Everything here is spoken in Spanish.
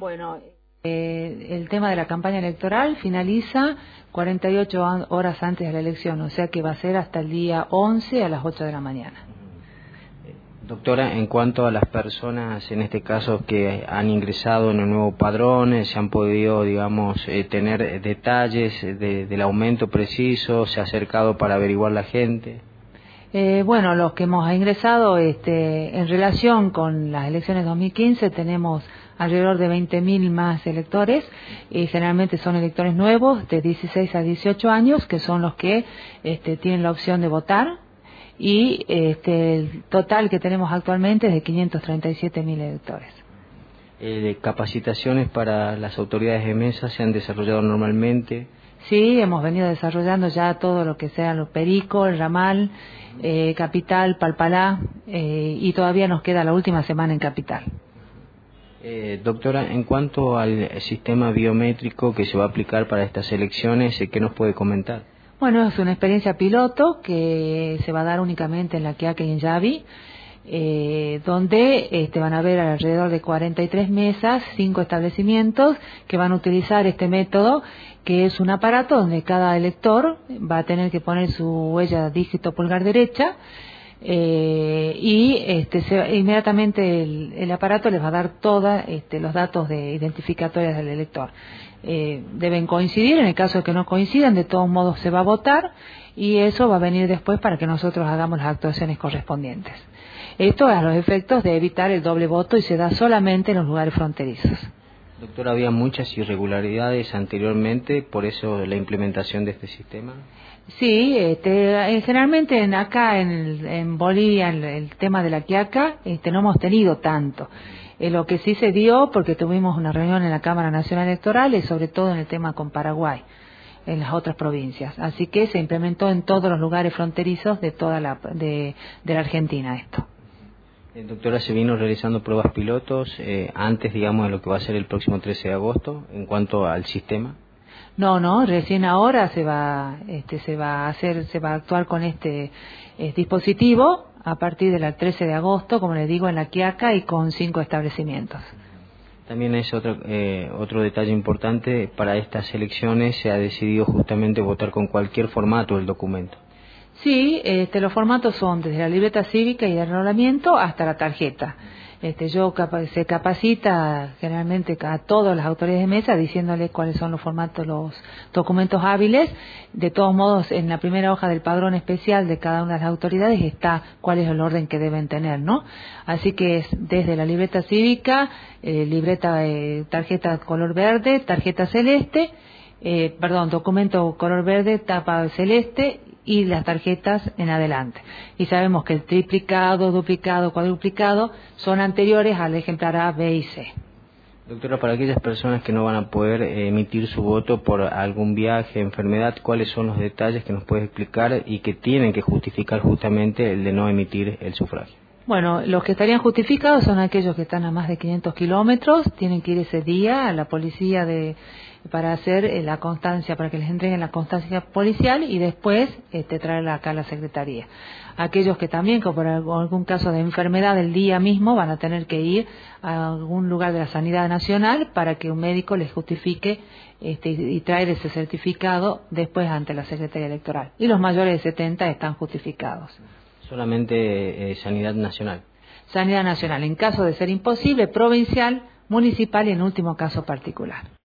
Bueno, el tema de la campaña electoral finaliza 48 horas antes de la elección, o sea que va a ser hasta el día 11 a las 8 de la mañana. Doctora, en cuanto a las personas, en este caso, que han ingresado en el nuevo padrón, se han podido, digamos, tener detalles del aumento preciso, se ha acercado para averiguar la gente. Bueno, los que hemos ingresado en relación con las elecciones 2015 tenemos alrededor de 20.000 más electores, y generalmente son electores nuevos de 16 a 18 años, que son los que tienen la opción de votar, y el total que tenemos actualmente es de 537.000 electores. ¿Capacitaciones para las autoridades de mesa se han desarrollado normalmente? Sí, hemos venido desarrollando ya todo lo que sea los Perico, el Ramal, Capital, Palpalá, y todavía nos queda la última semana en Capital. Doctora, en cuanto al sistema biométrico que se va a aplicar para estas elecciones, ¿qué nos puede comentar? Bueno, es una experiencia piloto que se va a dar únicamente en La Quiaca y en Yavi, donde van a haber alrededor de 43 mesas, 5 establecimientos que van a utilizar este método, que es un aparato donde cada elector va a tener que poner su huella dígito pulgar derecha, inmediatamente el aparato les va a dar todos los datos identificatorios del elector. Deben coincidir, en el caso de que no coincidan, de todos modos se va a votar, y eso va a venir después para que nosotros hagamos las actuaciones correspondientes. Esto es a los efectos de evitar el doble voto, y se da solamente en los lugares fronterizos. Doctora, había muchas irregularidades anteriormente, por eso la implementación de este sistema. Sí, generalmente acá en Bolivia el tema de La Quiaca no hemos tenido tanto. Lo que sí se dio, porque tuvimos una reunión en la Cámara Nacional Electoral, y sobre todo en el tema con Paraguay, en las otras provincias. Así que se implementó en todos los lugares fronterizos de toda de la Argentina esto. Doctora, se vino realizando pruebas pilotos antes, digamos, de lo que va a ser el próximo 13 de agosto en cuanto al sistema. No, recién ahora se va a actuar con este dispositivo a partir del 13 de agosto, como les digo, en La Quiaca, y con 5 establecimientos. También es otro detalle importante: para estas elecciones se ha decidido justamente votar con cualquier formato del documento. Sí, los formatos son desde la libreta cívica y de enrolamiento hasta la tarjeta. Se capacita generalmente a todas las autoridades de mesa diciéndoles cuáles son los formatos, los documentos hábiles. De todos modos, en la primera hoja del padrón especial de cada una de las autoridades está cuál es el orden que deben tener, ¿no? Así que es desde la libreta cívica, tarjeta color verde, tarjeta celeste, documento color verde, tapa celeste, y las tarjetas en adelante. Y sabemos que el triplicado, duplicado, cuadruplicado son anteriores al ejemplar A, B y C. Doctora, para aquellas personas que no van a poder emitir su voto por algún viaje, enfermedad, ¿cuáles son los detalles que nos puede explicar y que tienen que justificar justamente el de no emitir el sufragio? Bueno, los que estarían justificados son aquellos que están a más de 500 kilómetros, tienen que ir ese día a la policía para hacer la constancia, para que les entreguen la constancia policial, y después traerla acá a la Secretaría. Aquellos que también, como por algún caso de enfermedad el día mismo, van a tener que ir a algún lugar de la Sanidad Nacional para que un médico les justifique y traer ese certificado después ante la Secretaría Electoral. Y los mayores de 70 están justificados. Solamente Sanidad Nacional. Sanidad Nacional, en caso de ser imposible, provincial, municipal y en último caso particular.